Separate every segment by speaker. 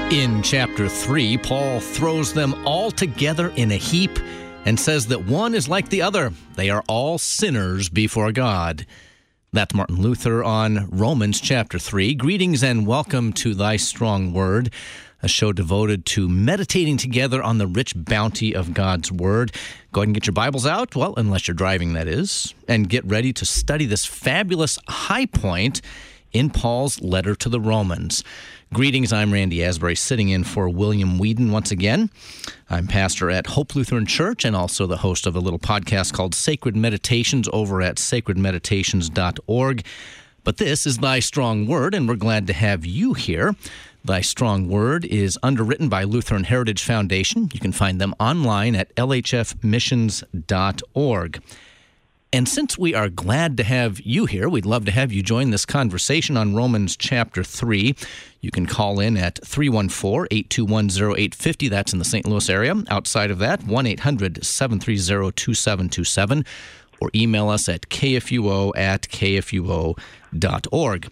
Speaker 1: In chapter 3, Paul throws them all together in a heap and says that one is like the other. They are all sinners before God. That's Martin Luther on Romans chapter 3. Greetings and welcome to Thy Strong Word, a show devoted to meditating together on the rich bounty of God's Word. Go ahead and get your Bibles out, well, unless you're driving, that is, and get ready to study this fabulous high point in Paul's letter to the Romans. Greetings, I'm Randy Asbury, sitting in for William Whedon once again. I'm pastor at Hope Lutheran Church and also the host of a little podcast called Sacred Meditations over at sacredmeditations.org. But this is Thy Strong Word, and we're glad to have you here. Thy Strong Word is underwritten by Lutheran Heritage Foundation. You can find them online at lhfmissions.org. And since we are glad to have you here, we'd love to have you join this conversation on Romans chapter 3. You can call in at 314-821-0850. That's in the St. Louis area. Outside of that, 1-800-730-2727. Or email us at kfuo@kfuo.org.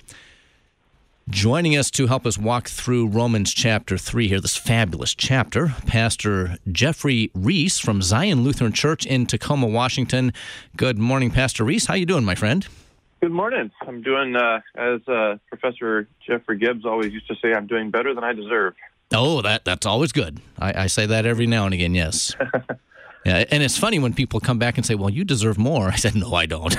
Speaker 1: Joining us to help us walk through Romans chapter 3 here, this fabulous chapter, Pastor Jeffrey Reese from Zion Lutheran Church in Tacoma, Washington. Good morning, Pastor Reese. How you doing, my friend?
Speaker 2: Good morning. I'm doing, as Professor Jeffrey Gibbs always used to say, I'm doing better than I deserve.
Speaker 1: Oh, that's always good. I say that every now and again, yes. Yeah, and it's funny when people come back and say, well, you deserve more. I said, no, I don't.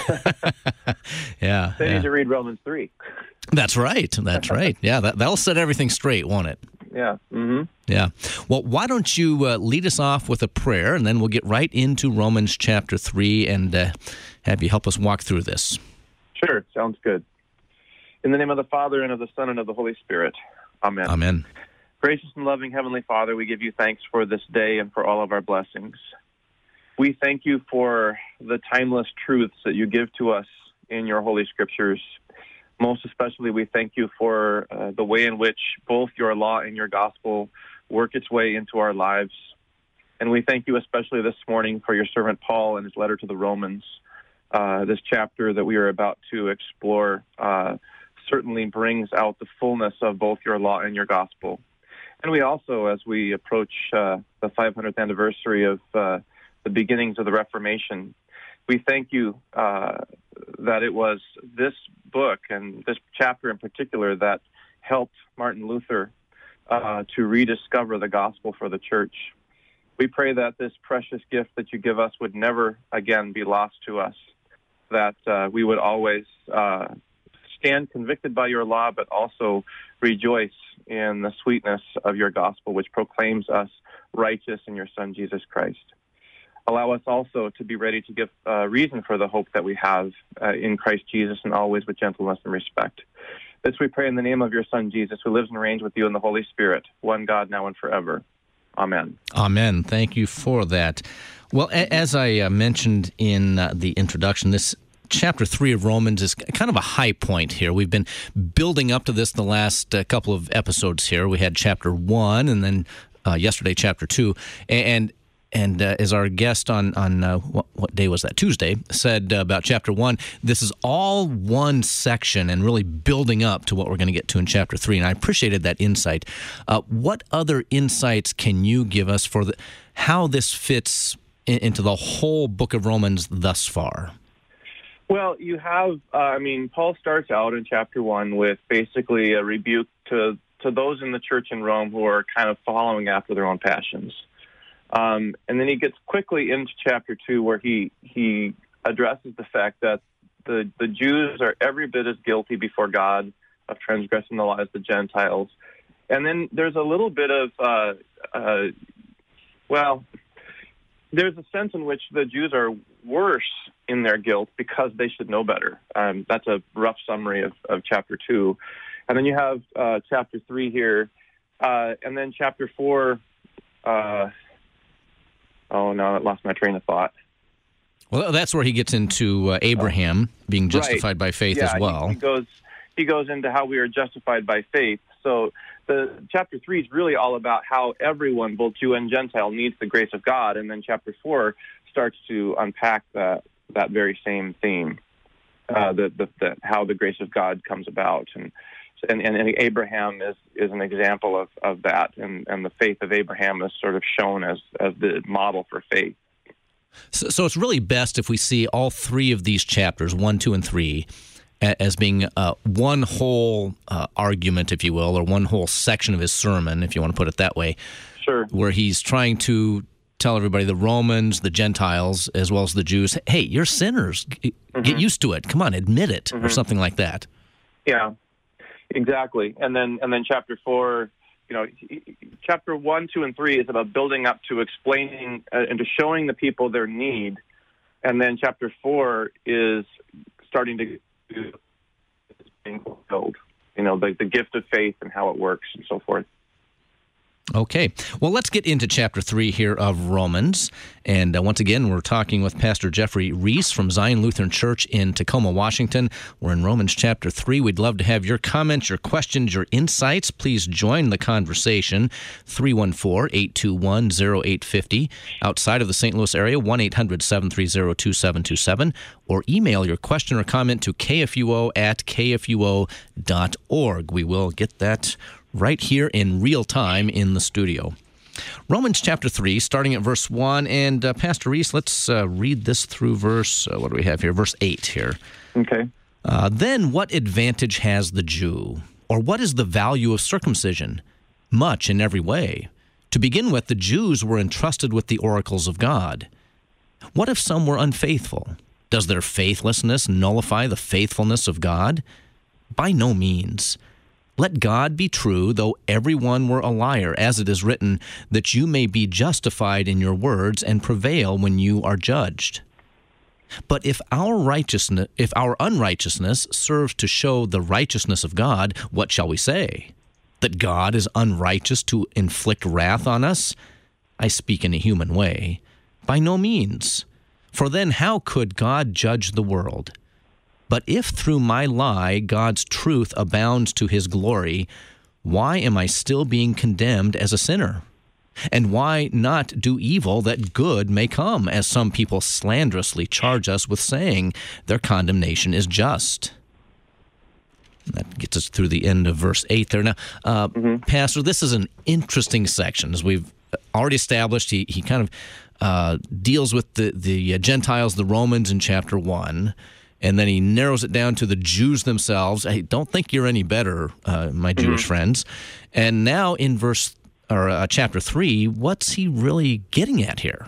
Speaker 1: Yeah.
Speaker 2: They need to read Romans 3.
Speaker 1: That's right. That's right. Yeah, that'll set everything straight, won't it?
Speaker 2: Yeah. Mm-hmm.
Speaker 1: Yeah. Well, why don't you lead us off with a prayer, and then we'll get right into Romans chapter 3 and have you help us walk through this.
Speaker 2: Sure. Sounds good. In the name of the Father, and of the Son, and of the Holy Spirit. Amen.
Speaker 1: Amen.
Speaker 2: Gracious and loving Heavenly Father, we give you thanks for this day and for all of our blessings. We thank you for the timeless truths that you give to us in your Holy Scriptures. Most especially, we thank you for the way in which both your law and your gospel work its way into our lives. And we thank you especially this morning for your servant Paul and his letter to the Romans. This chapter that we are about to explore certainly brings out the fullness of both your law and your gospel. And we also, as we approach the 500th anniversary of the beginnings of the Reformation, we thank you that it was this book and this chapter in particular that helped Martin Luther to rediscover the gospel for the church. We pray that this precious gift that you give us would never again be lost to us, that we would always stand convicted by your law, but also rejoice in the sweetness of your gospel, which proclaims us righteous in your Son, Jesus Christ. Allow us also to be ready to give reason for the hope that we have in Christ Jesus, and always with gentleness and respect. This we pray in the name of your Son, Jesus, who lives and reigns with you in the Holy Spirit, one God, now and forever. Amen.
Speaker 1: Amen. Thank you for that. Well, as I mentioned in the introduction, this Chapter 3 of Romans is kind of a high point here. We've been building up to this the last couple of episodes here. We had Chapter 1 and then yesterday Chapter 2. And as our guest on what day was that? Tuesday, said about Chapter 1, this is all one section and really building up to what we're going to get to in Chapter 3. And I appreciated that insight. What other insights can you give us for how this fits into the whole book of Romans thus far?
Speaker 2: Well, you have, Paul starts out in chapter 1 with basically a rebuke to those in the church in Rome who are kind of following after their own passions. And then he gets quickly into chapter 2 where he addresses the fact that the Jews are every bit as guilty before God of transgressing the law as the Gentiles. And then there's a little bit of, there's a sense in which the Jews are worse in their guilt because they should know better. That's a rough summary of chapter 2. And then you have chapter 3 here. And then chapter 4, I lost my train of thought.
Speaker 1: Well, that's where he gets into Abraham being justified by faith as well.
Speaker 2: He goes into how we are justified by faith. So the chapter 3 is really all about how everyone, both Jew and Gentile, needs the grace of God. And then chapter 4 starts to unpack that very same theme, how the grace of God comes about. And and Abraham is an example of that, and the faith of Abraham is sort of shown as the model for faith.
Speaker 1: So it's really best if we see all three of these chapters, 1, 2, and 3, as being one whole argument, if you will, or one whole section of his sermon, if you want to put it that way.
Speaker 2: Sure.
Speaker 1: Where he's trying to tell everybody, the Romans, the Gentiles, as well as the Jews, hey, you're sinners. Get used to it. Come on, admit it, or something like that.
Speaker 2: Yeah, exactly. And then chapter 4, chapter 1, 2, and 3 is about building up to explaining and to showing the people their need. And then chapter 4 is starting to being fulfilled, the gift of faith and how it works and so forth.
Speaker 1: Okay. Well, let's get into chapter 3 here of Romans. And once again, we're talking with Pastor Jeffrey Reese from Zion Lutheran Church in Tacoma, Washington. We're in Romans chapter 3. We'd love to have your comments, your questions, your insights. Please join the conversation, 314-821-0850. Outside of the St. Louis area, 1-800-730-2727. Or email your question or comment to kfuo@kfuo.org. We will get that right here in real time in the studio. Romans chapter 3, starting at verse 1. And Pastor Reese, let's read this through verse, what do we have here? Verse 8 here.
Speaker 2: Okay.
Speaker 1: Then what advantage has the Jew? Or what is the value of circumcision? Much in every way. To begin with, the Jews were entrusted with the oracles of God. What if some were unfaithful? Does their faithlessness nullify the faithfulness of God? By no means. Let God be true, though everyone were a liar, as it is written, that you may be justified in your words and prevail when you are judged. But if our unrighteousness serves to show the righteousness of God, what shall we say? That God is unrighteous to inflict wrath on us? I speak in a human way. By no means. For then how could God judge the world? But if through my lie God's truth abounds to his glory, why am I still being condemned as a sinner? And why not do evil that good may come, as some people slanderously charge us with saying their condemnation is just? That gets us through the end of verse 8 there. Now, Pastor, this is an interesting section. As we've already established, he kind of deals with the Gentiles, the Romans in chapter 1. And then he narrows it down to the Jews themselves. Hey, don't think you're any better, my Jewish friends. And now in chapter 3, what's he really getting at here?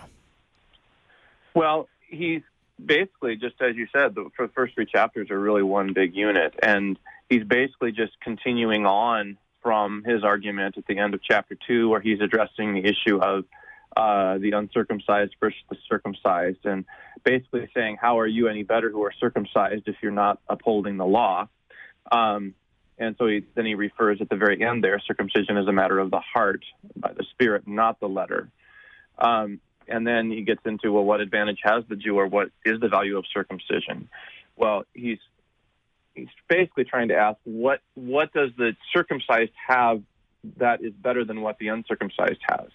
Speaker 2: Well, he's basically, just as you said, the first 3 chapters are really one big unit. And he's basically just continuing on from his argument at the end of chapter 2, where he's addressing the issue of the uncircumcised versus the circumcised, and basically saying, how are you any better who are circumcised if you're not upholding the law? And so then he refers at the very end there, circumcision is a matter of the heart, by the Spirit, not the letter. And then he gets into, well, what advantage has the Jew, or what is the value of circumcision? Well, he's basically trying to ask, what does the circumcised have that is better than what the uncircumcised has?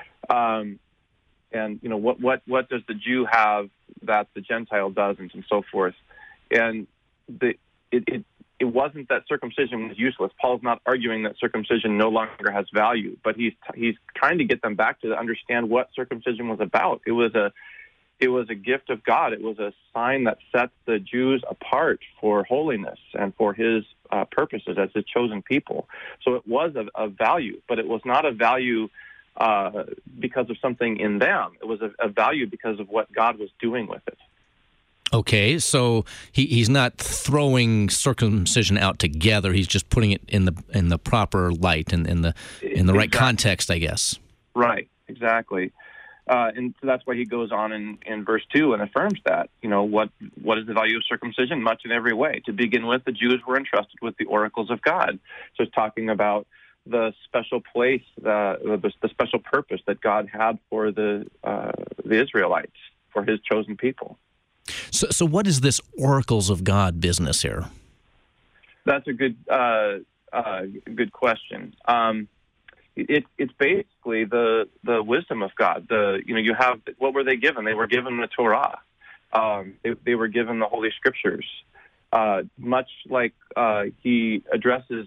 Speaker 2: And what does the Jew have that the Gentile doesn't, and so forth. And it wasn't that circumcision was useless. Paul's not arguing that circumcision no longer has value, but he's trying to get them back to understand what circumcision was about. It was a gift of God. It was a sign that sets the Jews apart for holiness and for his purposes as his chosen people. So it was a value, but it was not a value because of something in them. It was a value because of what God was doing with it.
Speaker 1: Okay, so he's not throwing circumcision out together. He's just putting it in the proper light and in the right context, I guess. Right,
Speaker 2: exactly. And so that's why he goes on in verse 2 and affirms that. What is the value of circumcision? Much in every way. To begin with, the Jews were entrusted with the oracles of God. So it's talking about the special place, the special purpose that God had for the Israelites, for his chosen people.
Speaker 1: So what is this oracles of God business here?
Speaker 2: That's a good question. It's basically the wisdom of God. You have, what were they given? They were given the Torah. They were given the Holy Scriptures. Much like he addresses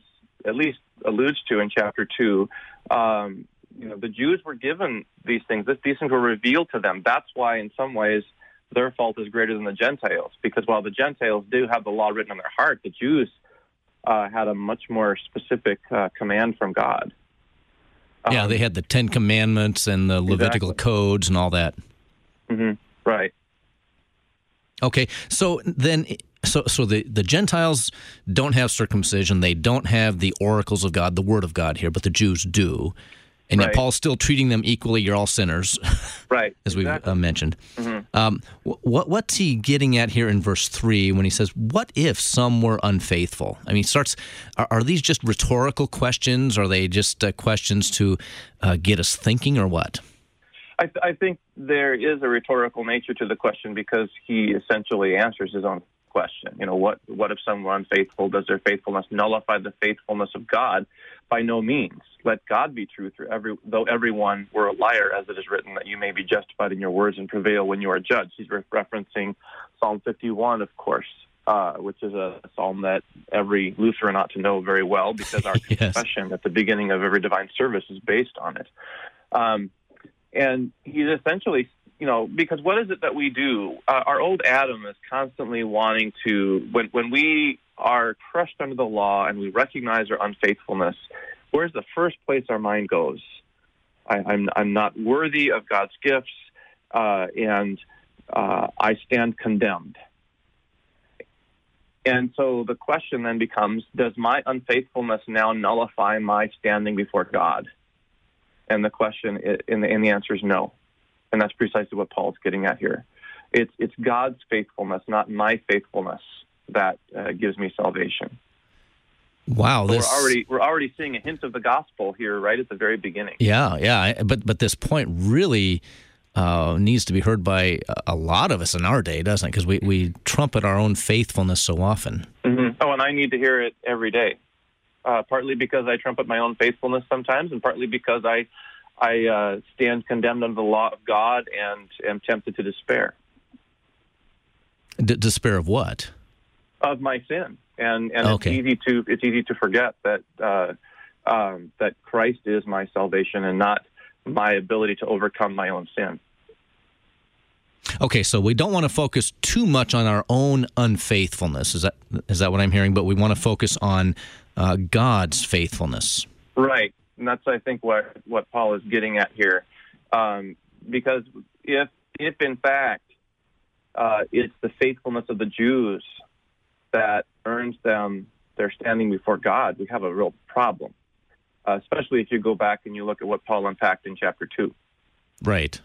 Speaker 2: at least alludes to in chapter 2, the Jews were given these things. These things were revealed to them. That's why, in some ways, their fault is greater than the Gentiles, because while the Gentiles do have the law written on their heart, the Jews had a much more specific command from God.
Speaker 1: Yeah, they had the Ten Commandments and the Levitical codes and all that.
Speaker 2: Mm-hmm. Right.
Speaker 1: Okay, so then, so the Gentiles don't have circumcision. They don't have the oracles of God, the Word of God here, but the Jews do. And yet Paul's still treating them equally. You're all sinners,
Speaker 2: right?
Speaker 1: As we've mentioned.
Speaker 2: Mm-hmm.
Speaker 1: What's he getting at here in verse 3 when he says, "What if some were unfaithful?" I mean, he starts. Are these just rhetorical questions? Are they just questions to get us thinking, or what?
Speaker 2: I think there is a rhetorical nature to the question, because he essentially answers his own question. What if some were unfaithful? Does their faithfulness nullify the faithfulness of God? By no means. Let God be true though everyone were a liar, as it is written, that you may be justified in your words and prevail when you are judged. He's referencing Psalm 51, of course, which is a psalm that every Lutheran ought to know very well, because our confession at the beginning of every divine service is based on it. And he's essentially, because what is it that we do? Our old Adam is constantly wanting to, when we are crushed under the law and we recognize our unfaithfulness, where's the first place our mind goes? I'm not worthy of God's gifts, and I stand condemned. And so the question then becomes, does my unfaithfulness now nullify my standing before God? And the question, and the answer is no. And that's precisely what Paul's getting at here. It's God's faithfulness, not my faithfulness, that gives me salvation.
Speaker 1: Wow,
Speaker 2: so we're already seeing a hint of the gospel here, right at the very beginning.
Speaker 1: Yeah. But this point really needs to be heard by a lot of us in our day, doesn't it? Because we trumpet our own faithfulness so often.
Speaker 2: Mm-hmm. Oh, and I need to hear it every day. Partly because I trumpet my own faithfulness sometimes, and partly because I stand condemned under the law of God and am tempted to despair.
Speaker 1: Despair of what?
Speaker 2: Of my sin, and
Speaker 1: okay.
Speaker 2: It's easy to forget that that Christ is my salvation and not my ability to overcome my own sin.
Speaker 1: Okay, so we don't want to focus too much on our own unfaithfulness. Is that what I'm hearing? But we want to focus on God's faithfulness.
Speaker 2: Right, and that's, I think, what Paul is getting at here. Because if in fact it's the faithfulness of the Jews that earns them their standing before God, we have a real problem, especially if you go back and you look at what Paul unpacked in chapter 2. Right.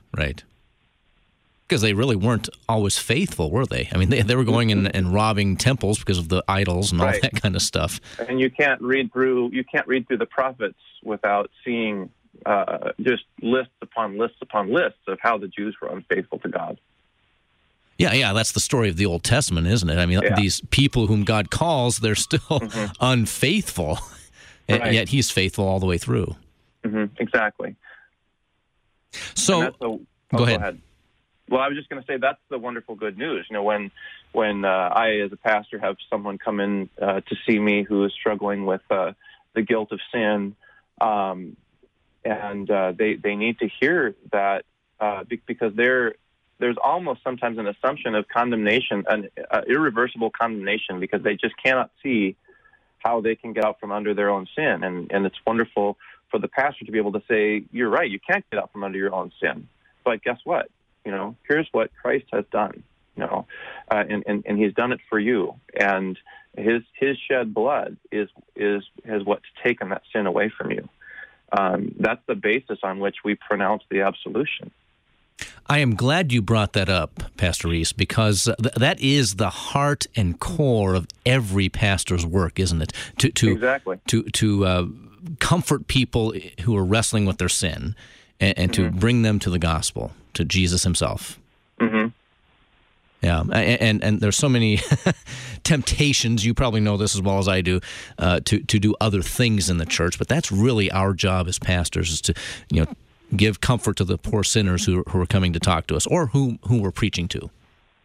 Speaker 1: Because they really weren't always faithful, were they? I mean, they were going in and robbing temples because of the idols and all that kind of stuff.
Speaker 2: And you can't read through the prophets without seeing just lists upon lists upon lists of how the Jews were unfaithful to God.
Speaker 1: Yeah, that's the story of the Old Testament, isn't it? I mean, these people whom God calls, they're still unfaithful, and yet He's faithful all the way through.
Speaker 2: Mm-hmm. Exactly.
Speaker 1: So, go ahead.
Speaker 2: Well, I was just going to say that's the wonderful good news. When I, as a pastor, have someone come in to see me who is struggling with the guilt of sin, and they need to hear that because there's almost sometimes an assumption of condemnation, an irreversible condemnation, because they just cannot see how they can get out from under their own sin. And it's wonderful for the pastor to be able to say, you're right, you can't get out from under your own sin. But guess what? Here's what Christ has done, and He's done it for you. And His shed blood is what's taken that sin away from you. That's the basis on which we pronounce the absolution.
Speaker 1: I am glad you brought that up, Pastor Reese, because that is the heart and core of every pastor's work, isn't it?
Speaker 2: Exactly.
Speaker 1: To comfort people who are wrestling with their sin and to bring them to the gospel, to Jesus Himself.
Speaker 2: Mm-hmm.
Speaker 1: Yeah, and there's so many temptations. You probably know this as well as I do, to do other things in the church. But that's really our job as pastors, is to give comfort to the poor sinners who are coming to talk to us, or who we're preaching to.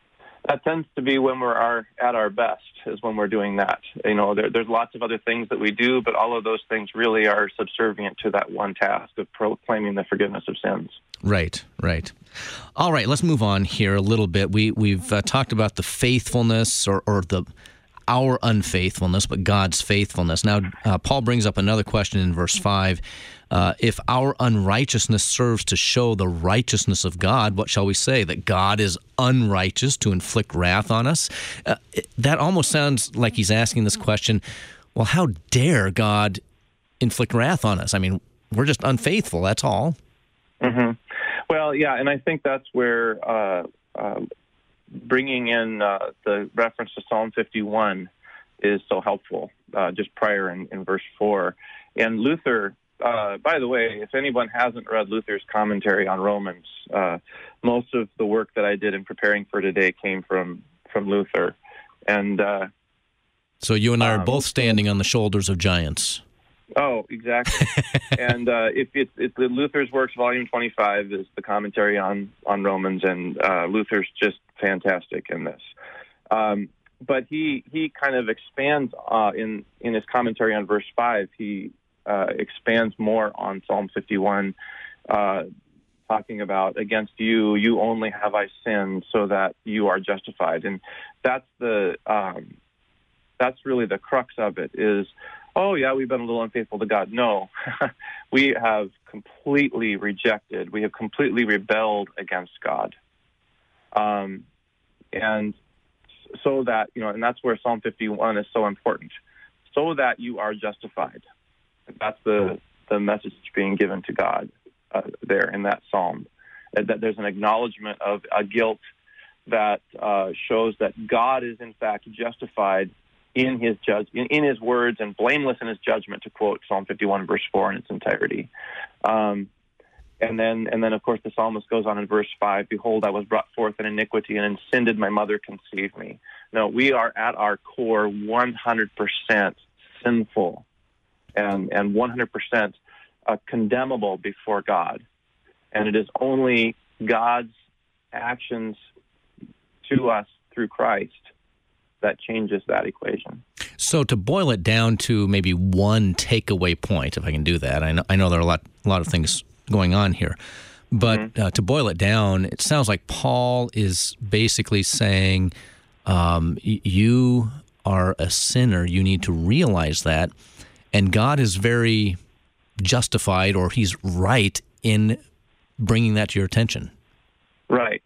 Speaker 2: That tends to be when we're at our best, is when we're doing that. There's lots of other things that we do, but all of those things really are subservient to that one task of proclaiming the forgiveness of sins.
Speaker 1: Right. All right, let's move on here a little bit. We've talked about the faithfulness or our unfaithfulness, but God's faithfulness. Now, Paul brings up another question in verse 5. If our unrighteousness serves to show the righteousness of God, what shall we say? That God is unrighteous to inflict wrath on us? That almost sounds like he's asking this question, well, how dare God inflict wrath on us? I mean, we're just unfaithful, that's all.
Speaker 2: Mm-hmm. Well, yeah, and I think that's where bringing in the reference to Psalm 51 is so helpful, just prior in verse 4. And Luther, by the way, if anyone hasn't read Luther's commentary on Romans, most of the work that I did in preparing for today came from Luther. And
Speaker 1: so you and I are both standing on the shoulders of giants.
Speaker 2: Oh, exactly. And if it's Luther's Works, Volume 25 is the commentary on Romans, and Luther's just fantastic in this. But he kind of expands in his commentary on verse 5. He expands more on Psalm 51, talking about, against you only have I sinned, so that you are justified. And that's really the crux of it is, oh, yeah, we've been a little unfaithful to God. No, we have completely rejected. We have completely rebelled against God. And so that, and that's where Psalm 51 is so important, so that you are justified. That's the message being given to God there in that psalm, that there's an acknowledgement of a guilt that shows that God is in fact justified in his words, and blameless in his judgment, to quote Psalm 51 verse 4 in its entirety. And then of course the psalmist goes on in verse 5, behold, I was brought forth in iniquity, and in sin did my mother conceive me. No, we are at our core 100% sinful and 100% condemnable before God. And it is only God's actions to us through Christ that changes that equation.
Speaker 1: So to boil it down to maybe one takeaway point, if I can do that, I know there are a lot of things going on here, but to boil it down, it sounds like Paul is basically saying, you are a sinner, you need to realize that, and God is very justified, or he's right in bringing that to your attention.
Speaker 2: Right.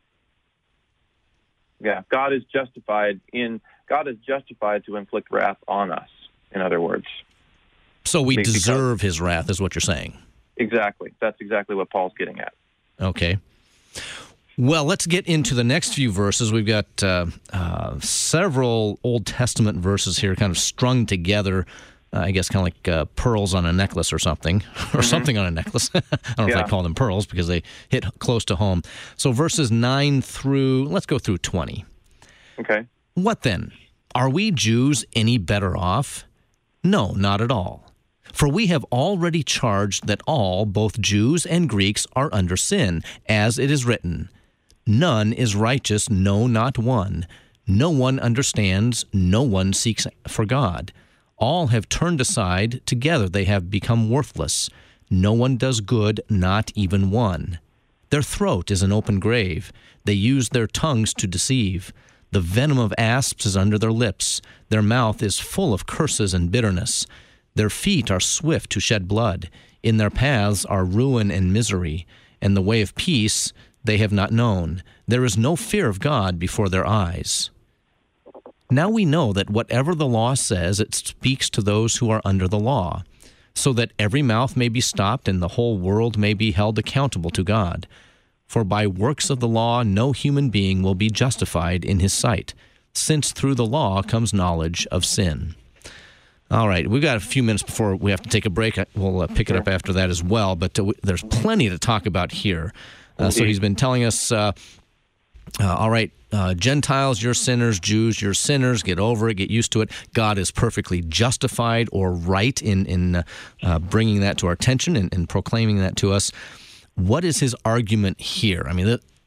Speaker 2: Yeah, God is justified to inflict wrath on us, in other words.
Speaker 1: So we deserve his wrath, is what you're saying.
Speaker 2: Exactly. That's exactly what Paul's getting at.
Speaker 1: Okay. Well, let's get into the next few verses. We've got several Old Testament verses here kind of strung together, I guess kind of like pearls on a necklace or something, or something on a necklace. I don't know if I call them pearls because they hit close to home. So verses 9 through, let's go through 20.
Speaker 2: Okay.
Speaker 1: What then? Are we Jews any better off? No, not at all. For we have already charged that all, both Jews and Greeks, are under sin, as it is written, none is righteous, no, not one. No one understands, no one seeks for God. All have turned aside, together they have become worthless. No one does good, not even one. Their throat is an open grave. They use their tongues to deceive. The venom of asps is under their lips. Their mouth is full of curses and bitterness. Their feet are swift to shed blood. In their paths are ruin and misery, and the way of peace they have not known. There is no fear of God before their eyes. Now we know that whatever the law says, it speaks to those who are under the law, so that every mouth may be stopped and the whole world may be held accountable to God. For by works of the law no human being will be justified in his sight, since through the law comes knowledge of sin. All right, we've got a few minutes before we have to take a break. We'll pick it up after that as well, but there's plenty to talk about here. So he's been telling us, all right, Gentiles, you're sinners, Jews, you're sinners, get over it, get used to it. God is perfectly justified or right in bringing that to our attention and proclaiming that to us. What is his argument here? I mean,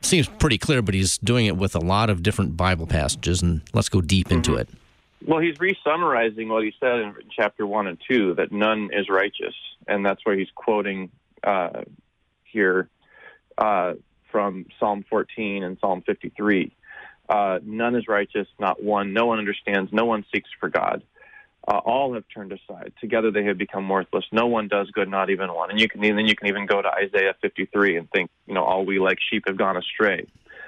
Speaker 1: seems pretty clear, but he's doing it with a lot of different Bible passages, and let's go deep into it.
Speaker 2: Well, he's re-summarizing what he said in chapter 1 and 2, that none is righteous, and that's where he's quoting here from Psalm 14 and Psalm 53. None is righteous, not one. No one understands. No one seeks for God. All have turned aside. Together they have become worthless. No one does good, not even one. And you can even go to Isaiah 53 and think, all we like sheep have gone astray.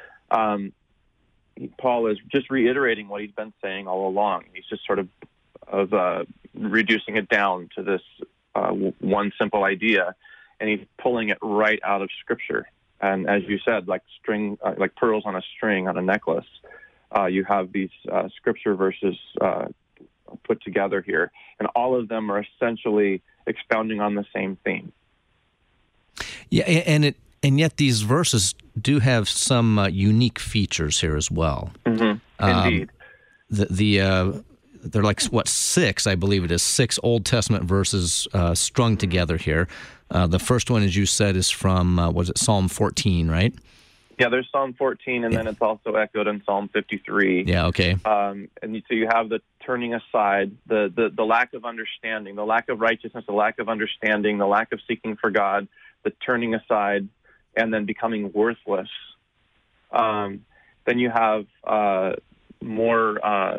Speaker 2: Paul is just reiterating what he's been saying all along. He's just sort of reducing it down to this one simple idea, and he's pulling it right out of Scripture. And as you said, like pearls on a string on a necklace, you have these Scripture verses put together here, and all of them are essentially expounding on the same theme.
Speaker 1: Yeah, and yet these verses do have some unique features here as well.
Speaker 2: Mm-hmm. Indeed.
Speaker 1: They're like, six, I believe it is, 6 Old Testament verses strung together here. The first one, as you said, is from, Psalm 14, right?
Speaker 2: Yeah, there's Psalm 14, and then it's also echoed in Psalm 53.
Speaker 1: Yeah, okay.
Speaker 2: And so you have the turning aside, the lack of understanding, the lack of righteousness, the lack of understanding, the lack of seeking for God, the turning aside, and then becoming worthless. Then you have more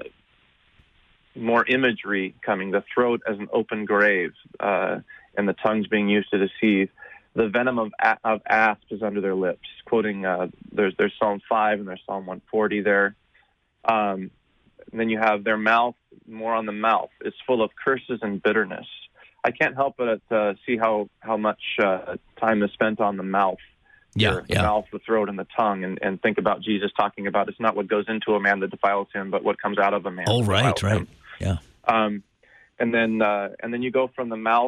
Speaker 2: imagery coming, the throat as an open grave, and the tongues being used to deceive. The venom of asps is under their lips, quoting, there's Psalm 5 and there's Psalm 140 there. And then you have their mouth, more on the mouth, is full of curses and bitterness. I can't help but see how much time is spent on the mouth. The mouth, the throat, and the tongue, and think about Jesus talking about it's not what goes into a man that defiles him, but what comes out of a man.
Speaker 1: Oh, right.
Speaker 2: Him.
Speaker 1: Yeah.
Speaker 2: And then you go from the mouth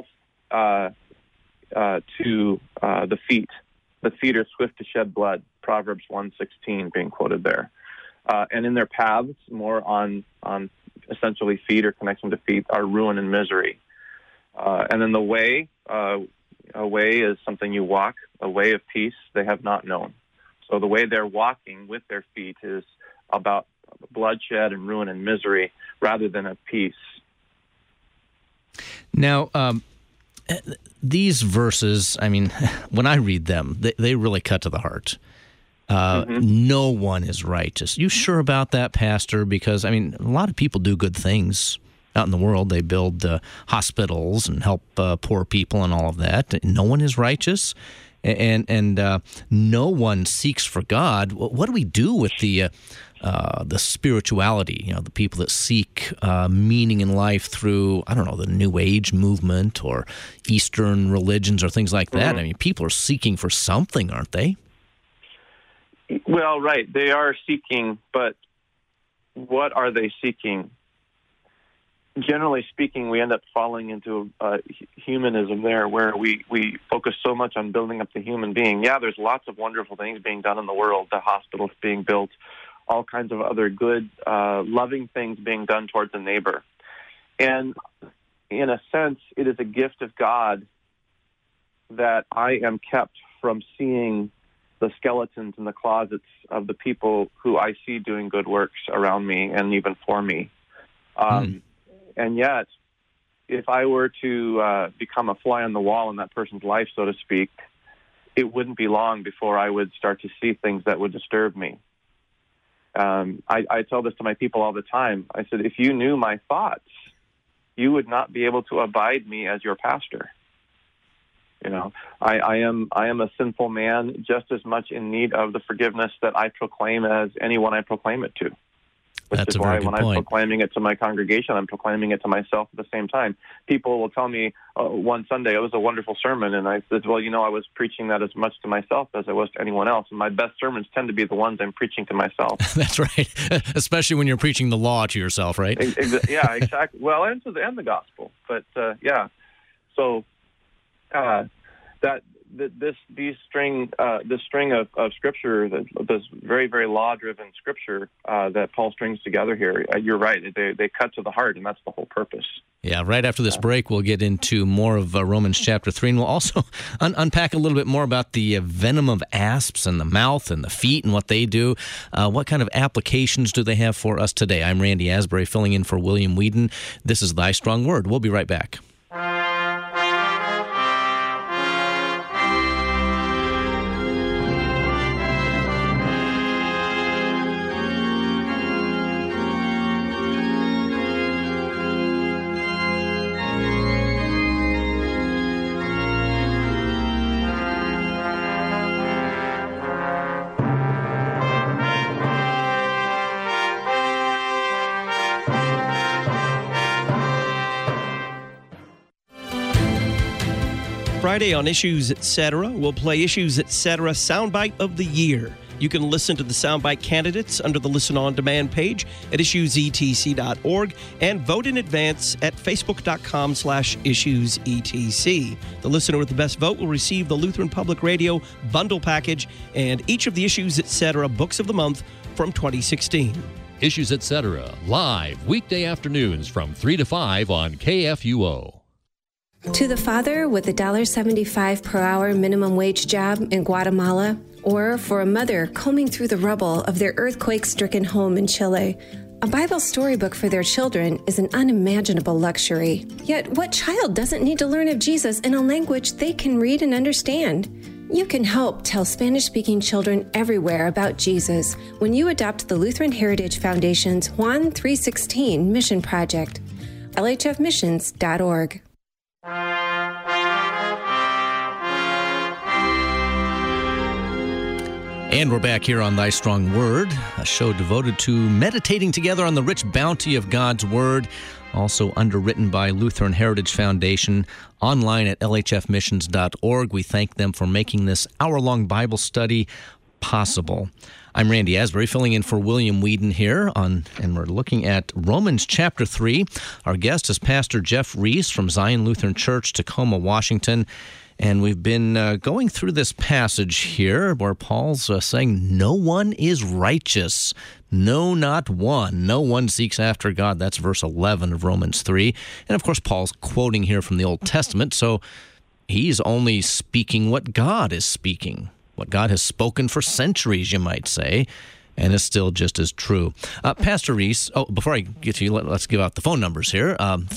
Speaker 2: to the feet. The feet are swift to shed blood. Proverbs 1:16 being quoted there. And in their paths, more on essentially feet or connection to feet, are ruin and misery. And then the way, a way is something you walk, a way of peace they have not known. So the way they're walking with their feet is about bloodshed and ruin and misery rather than of peace.
Speaker 1: Now, these verses, I mean, when I read them, they really cut to the heart. No one is righteous. You sure about that, Pastor? Because, I mean, a lot of people do good things out in the world. They build hospitals and help poor people and all of that. No one is righteous, and no one seeks for God. What do we do with the spirituality? The people that seek meaning in life through, I don't know, the New Age movement or Eastern religions or things like that. I mean, people are seeking for something, aren't they?
Speaker 2: Well, right. They are seeking, but what are they seeking? Generally speaking, we end up falling into humanism there, where we focus so much on building up the human being. Yeah, there's lots of wonderful things being done in the world, the hospitals being built, all kinds of other good, loving things being done towards the neighbor. And in a sense, it is a gift of God that I am kept from seeing the skeletons in the closets of the people who I see doing good works around me and even for me. And yet, if I were to become a fly on the wall in that person's life, so to speak, it wouldn't be long before I would start to see things that would disturb me. I tell this to my people all the time. I said, if you knew my thoughts, you would not be able to abide me as your pastor. I am a sinful man, just as much in need of the forgiveness that I proclaim as anyone I proclaim it to. Which is why when I'm proclaiming it to my congregation, I'm proclaiming it to myself at the same time. People will tell me one Sunday, it was a wonderful sermon, and I said, well, I was preaching that as much to myself as I was to anyone else, and my best sermons tend to be the ones I'm preaching to myself.
Speaker 1: That's right, especially when you're preaching the law to yourself, right?
Speaker 2: Yeah, exactly. Well, and the gospel, but yeah. So that this string of scripture, this very, very law-driven scripture that Paul strings together here, you're right. They cut to the heart, and that's the whole purpose.
Speaker 1: Yeah, right after this break, we'll get into more of Romans chapter 3, and we'll also unpack a little bit more about the venom of asps and the mouth and the feet and what they do. What kind of applications do they have for us today? I'm Randy Asbury, filling in for William Whedon. This is Thy Strong Word. We'll be right back.
Speaker 3: Friday on Issues Etc., we'll play Issues Etc. Soundbite of the Year. You can listen to the soundbite candidates under the Listen On Demand page at issuesetc.org and vote in advance at facebook.com/issuesetc. The listener with the best vote will receive the Lutheran Public Radio bundle package and each of the Issues Etc. books of the month from 2016.
Speaker 4: Issues Etc. live weekday afternoons from 3 to 5 on KFUO.
Speaker 5: To the father with a $1.75 per hour minimum wage job in Guatemala, or for a mother combing through the rubble of their earthquake-stricken home in Chile, a Bible storybook for their children is an unimaginable luxury. Yet, what child doesn't need to learn of Jesus in a language they can read and understand? You can help tell Spanish-speaking children everywhere about Jesus when you adopt the Lutheran Heritage Foundation's Juan 3:16 mission project. LHFmissions.org.
Speaker 1: And we're back here on Thy Strong Word, a show devoted to meditating together on the rich bounty of God's Word, also underwritten by Lutheran Heritage Foundation, online at lhfmissions.org. We thank them for making this hour-long Bible study possible. I'm Randy Asbury, filling in for William Whedon here, and we're looking at Romans chapter 3. Our guest is Pastor Jeff Reese from Zion Lutheran Church, Tacoma, Washington. And we've been going through this passage here where Paul's saying, no one is righteous. No, not one. No one seeks after God. That's verse 11 of Romans 3. And, of course, Paul's quoting here from the Old Testament, so he's only speaking what God is speaking, what God has spoken for centuries, you might say, and is still just as true. Pastor Reese, before I get to you, let's give out the phone numbers here.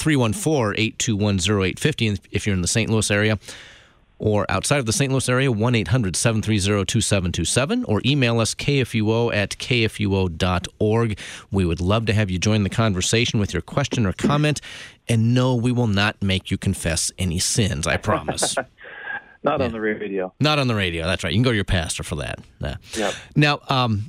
Speaker 1: 314-821-0850 if you're in the St. Louis area, or outside of the St. Louis area, 1-800-730-2727, or email us kfuo@kfuo.org. We would love to have you join the conversation with your question or comment, and no, we will not make you confess any sins, I promise.
Speaker 2: Not on the radio.
Speaker 1: Not on the radio, that's right. You can go to your pastor for that.
Speaker 2: Yep.
Speaker 1: Now,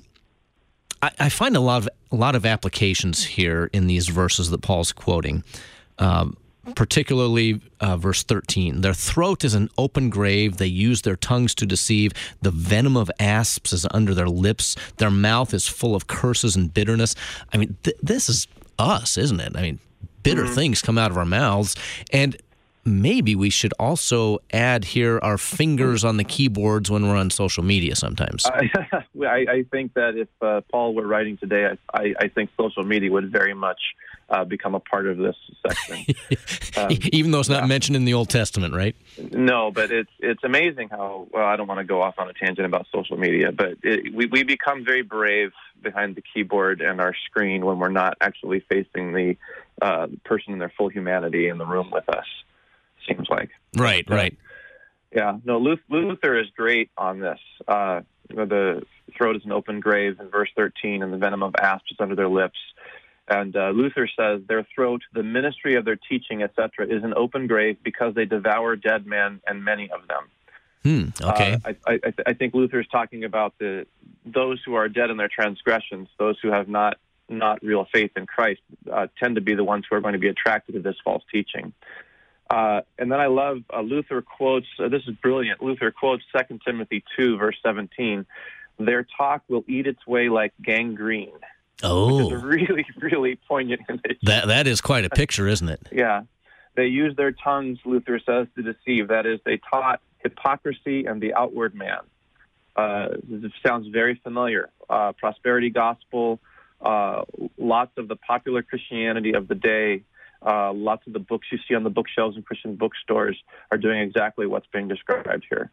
Speaker 1: I find a lot of applications here in these verses that Paul's quoting. Particularly verse 13. Their throat is an open grave. They use their tongues to deceive. The venom of asps is under their lips. Their mouth is full of curses and bitterness. I mean, this is us, isn't it? I mean, bitter things come out of our mouths. And maybe we should also add here our fingers on the keyboards when we're on social media sometimes.
Speaker 2: I think that if Paul were writing today, I think social media would very much become a part of this section.
Speaker 1: Even though it's not mentioned in the Old Testament, right?
Speaker 2: No, but it's amazing how, well, I don't want to go off on a tangent about social media, but we become very brave behind the keyboard and our screen when we're not actually facing the person in their full humanity in the room with us, seems like.
Speaker 1: Right.
Speaker 2: Yeah, no, Luther is great on this. The throat is an open grave in verse 13, and the venom of asps is under their lips. And Luther says, their throat, the ministry of their teaching, etc., is an open grave because they devour dead men, and many of them.
Speaker 1: Okay.
Speaker 2: I think Luther is talking about those who are dead in their transgressions, those who have not real faith in Christ, tend to be the ones who are going to be attracted to this false teaching. And then I love Luther quotes, this is brilliant, Luther quotes 2 Timothy 2, verse 17, their talk will eat its way like gangrene.
Speaker 1: Oh.
Speaker 2: Which is a really, really poignant image.
Speaker 1: That is quite a picture, isn't it?
Speaker 2: Yeah. They use their tongues, Luther says, to deceive. That is, they taught hypocrisy and the outward man. This sounds very familiar. Prosperity gospel, lots of the popular Christianity of the day, lots of the books you see on the bookshelves in Christian bookstores are doing exactly what's being described here.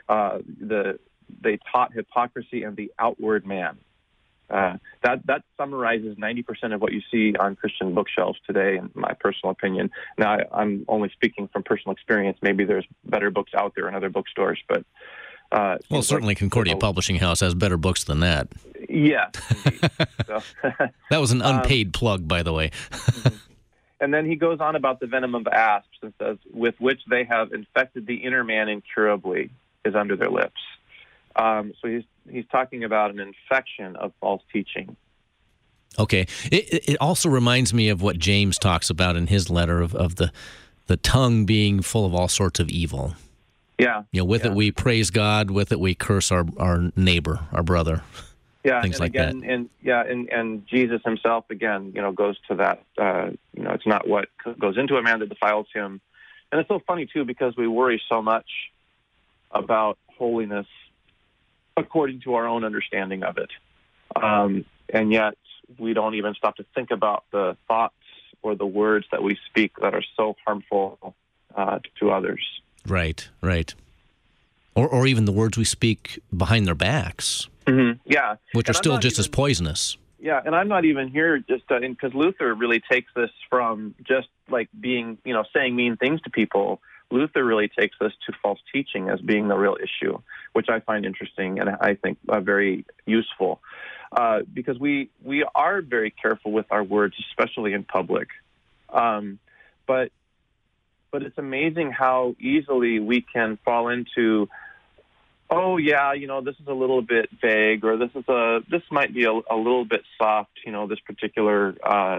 Speaker 2: They taught hypocrisy and the outward man. That summarizes 90% of what you see on Christian bookshelves today, in my personal opinion. Now, I'm only speaking from personal experience. Maybe there's better books out there in other bookstores, but
Speaker 1: well, certainly Concordia Publishing House has better books than that.
Speaker 2: Yes, indeed. So,
Speaker 1: that was an unpaid plug, by the way.
Speaker 2: And then he goes on about the venom of asps and says, with which they have infected the inner man incurably, is under their lips. So he's talking about an infection of false teaching.
Speaker 1: Okay. It also reminds me of what James talks about in his letter of the tongue being full of all sorts of evil.
Speaker 2: Yeah.
Speaker 1: With it we praise God, with it we curse our neighbor, our brother.
Speaker 2: Yeah,
Speaker 1: things
Speaker 2: and
Speaker 1: like
Speaker 2: again,
Speaker 1: that.
Speaker 2: And Jesus himself again, goes to that. It's not what goes into a man that defiles him. And it's so funny too because we worry so much about holiness according to our own understanding of it, and yet we don't even stop to think about the thoughts or the words that we speak that are so harmful to others.
Speaker 1: Right. Or even the words we speak behind their backs.
Speaker 2: Mm-hmm. Yeah.
Speaker 1: Which are still just as poisonous.
Speaker 2: Yeah, and I'm not even here just because Luther really takes this from just like being, saying mean things to people. Luther really takes this to false teaching as being the real issue, which I find interesting and I think very useful. Because we are very careful with our words, especially in public. But it's amazing how easily we can fall into, oh yeah, this is a little bit vague, or this might be a little bit soft, this particular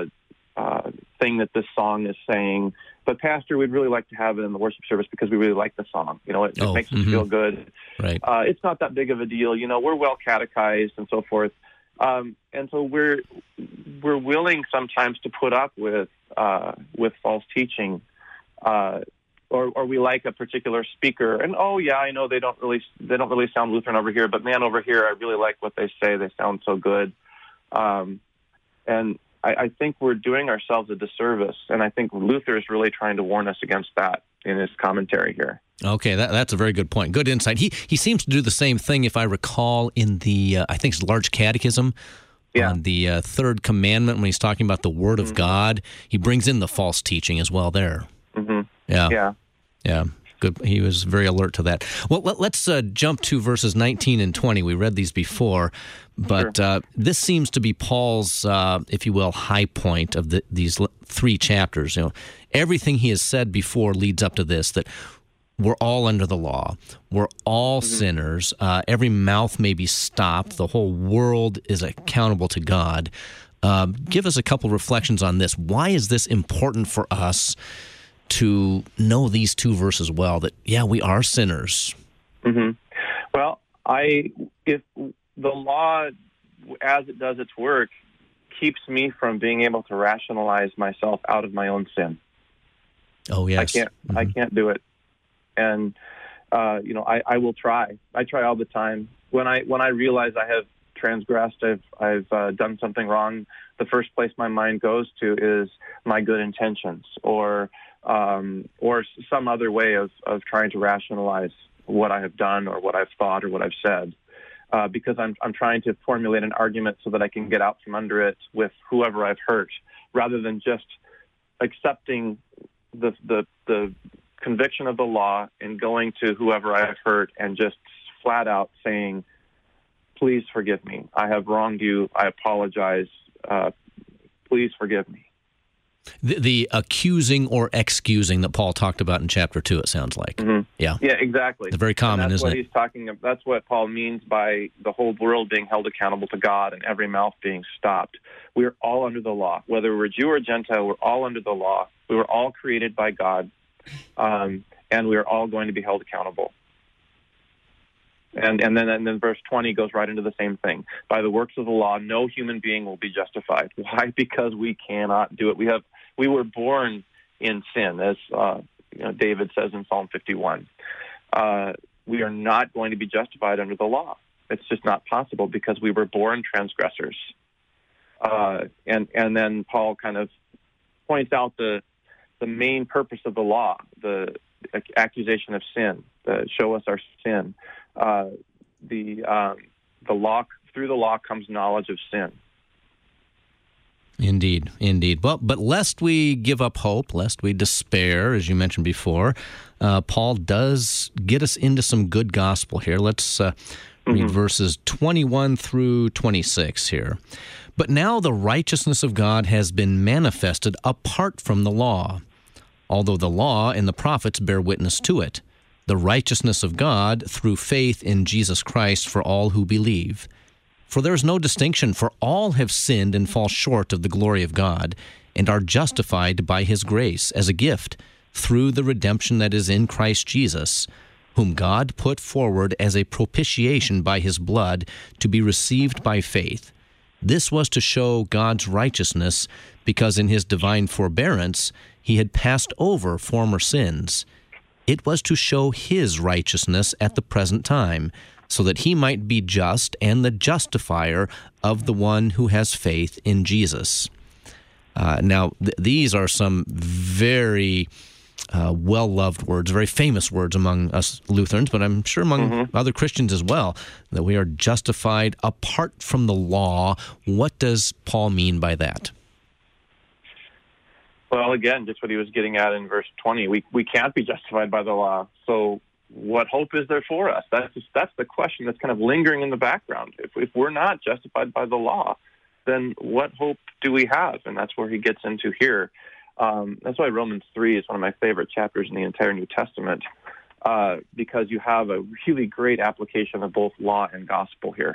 Speaker 2: thing that this song is saying. But Pastor, we'd really like to have it in the worship service because we really like the song. It makes us feel good.
Speaker 1: Right.
Speaker 2: It's not that big of a deal. We're well catechized and so forth. And so we're willing sometimes to put up with false teaching. Or we like a particular speaker, and I know they don't really sound Lutheran over here, but man, over here I really like what they say. They sound so good, and I think we're doing ourselves a disservice, and I think Luther is really trying to warn us against that in his commentary here.
Speaker 1: Okay, that's a very good point. Good insight. He seems to do the same thing, if I recall, in the I think it's Large Catechism. Yeah. On the third commandment, when he's talking about the Word of God, he brings in the false teaching as well there.
Speaker 2: Mm-hmm.
Speaker 1: Yeah. Good. He was very alert to that. Well, let's jump to verses 19 and 20. We read these before, but this seems to be Paul's, if you will, high point of these three chapters. Everything he has said before leads up to this, that we're all under the law. We're all sinners. Every mouth may be stopped. The whole world is accountable to God. Give us a couple reflections on this. Why is this important for us to know these two verses well, that, we are sinners?
Speaker 2: Mm-hmm. Well, if the law, as it does its work, keeps me from being able to rationalize myself out of my own sin.
Speaker 1: Oh, yes.
Speaker 2: I can't do it. And, I will try. I try all the time. When I realize I have transgressed, I've done something wrong, the first place my mind goes to is my good intentions, or some other way of trying to rationalize what I have done or what I've thought or what I've said, because I'm trying to formulate an argument so that I can get out from under it with whoever I've hurt, rather than just accepting the conviction of the law and going to whoever I have hurt and just flat out saying, please forgive me. I have wronged you. I apologize. Please forgive me.
Speaker 1: The accusing or excusing that Paul talked about in chapter 2, it sounds like.
Speaker 2: Mm-hmm.
Speaker 1: Yeah,
Speaker 2: exactly.
Speaker 1: It's very common, isn't it?
Speaker 2: He's talking about, that's what Paul means by the whole world being held accountable to God and every mouth being stopped. We are all under the law. Whether we're Jew or Gentile, we're all under the law. We were all created by God, and we are all going to be held accountable. And then verse 20 goes right into the same thing. By the works of the law, no human being will be justified. Why? Because we cannot do it. We were born in sin, as David says in Psalm 51. we are not going to be justified under the law. It's just not possible because we were born transgressors. And then Paul kind of points out the main purpose of the law, the accusation of sin, show us our sin. The law, through the law comes knowledge of sin.
Speaker 1: Indeed. Well, but lest we give up hope, lest we despair, as you mentioned before, Paul does get us into some good gospel here. Let's read verses 21 through 26 here. But now the righteousness of God has been manifested apart from the law, although the law and the prophets bear witness to it, the righteousness of God through faith in Jesus Christ for all who believe. For there is no distinction, for all have sinned and fall short of the glory of God, and are justified by his grace as a gift through the redemption that is in Christ Jesus, whom God put forward as a propitiation by his blood to be received by faith. This was to show God's righteousness, because in his divine forbearance he had passed over former sins. It was to show his righteousness at the present time, so that he might be just and the justifier of the one who has faith in Jesus. Now, these are some very well-loved words, very famous words among us Lutherans, but I'm sure among other Christians as well, that we are justified apart from the law. What does Paul mean by that?
Speaker 2: Well, again, just what he was getting at in verse 20. We can't be justified by the law. So what hope is there for us? That's the question that's kind of lingering in the background. If we're not justified by the law, then what hope do we have? And that's where he gets into here. That's why Romans 3 is one of my favorite chapters in the entire New Testament, because you have a really great application of both law and gospel here.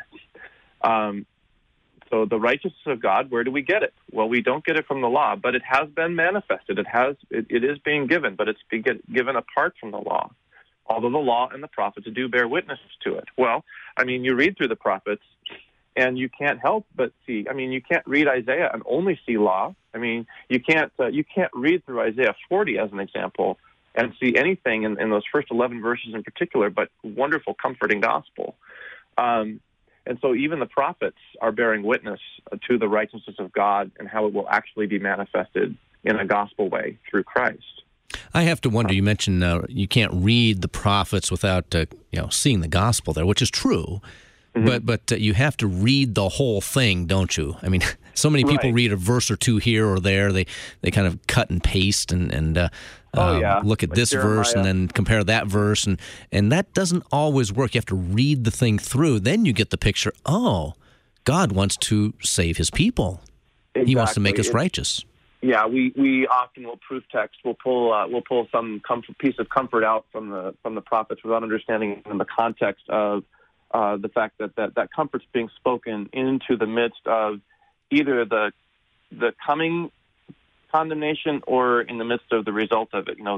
Speaker 2: So the righteousness of God, where do we get it? Well, we don't get it from the law, but it has been manifested. It is being given, but it's being given apart from the law, although the law and the prophets do bear witness to it. Well, I mean, you read through the prophets, and you can't help but see. I mean, you can't read Isaiah and only see law. I mean, you can't read through Isaiah 40 as an example and see anything in those first 11 verses in particular, but wonderful, comforting gospel. And so even the prophets are bearing witness to the righteousness of God and how it will actually be manifested in a gospel way through Christ.
Speaker 1: I have to wonder, you mentioned you can't read the prophets without seeing the gospel there, which is true. But you have to read the whole thing, don't you? I mean, so many people read a verse or two here or there. They kind of cut and paste and look at this Jeremiah verse and then compare that verse. And that doesn't always work. You have to read the thing through. Then you get the picture, oh, God wants to save his people. Exactly. He wants to make us righteous.
Speaker 2: Yeah, we often will proof text. We'll pull some piece of comfort out from the prophets without understanding in the context of the fact that comfort's being spoken into the midst of either the coming condemnation or in the midst of the result of it.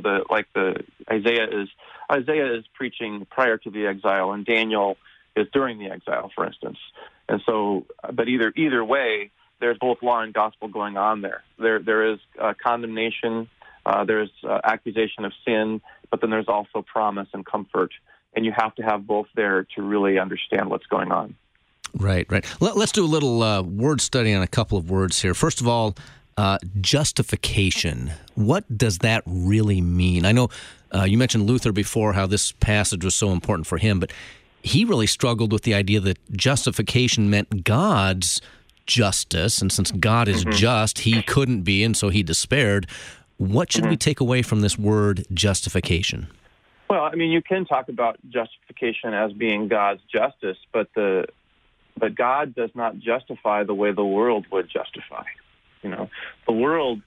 Speaker 2: Isaiah is preaching prior to the exile, and Daniel is during the exile, for instance. And so, but either way, there's both law and gospel going on there. There is condemnation, there's accusation of sin, but then there's also promise and comfort. And you have to have both there to really understand what's going on.
Speaker 1: Right. Let's do a little word study on a couple of words here. First of all, justification. What does that really mean? I know you mentioned Luther before, how this passage was so important for him, but he really struggled with the idea that justification meant God's justice, and since God is just, he couldn't be, and so he despaired. What should we take away from this word justification?
Speaker 2: Well, I mean, you can talk about justification as being God's justice, but God does not justify the way the world would justify. You know, the world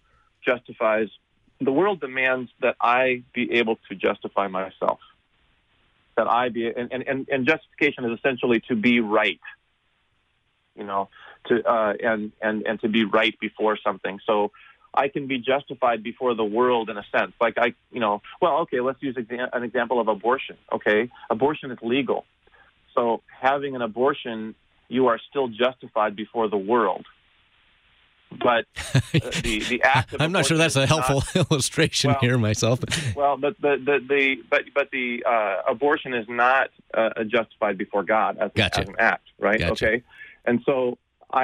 Speaker 2: demands that I be able to justify myself. That I be, and justification is essentially to be right. You know, and to be right before something. So I can be justified before the world in a sense. Like let's use an example of abortion. Okay, abortion is legal. So having an abortion, you are still justified before the world. But the act of
Speaker 1: I'm not sure that's a helpful illustration here myself.
Speaker 2: Well, but the abortion is not justified before God as an act, right?
Speaker 1: Gotcha.
Speaker 2: Okay, and so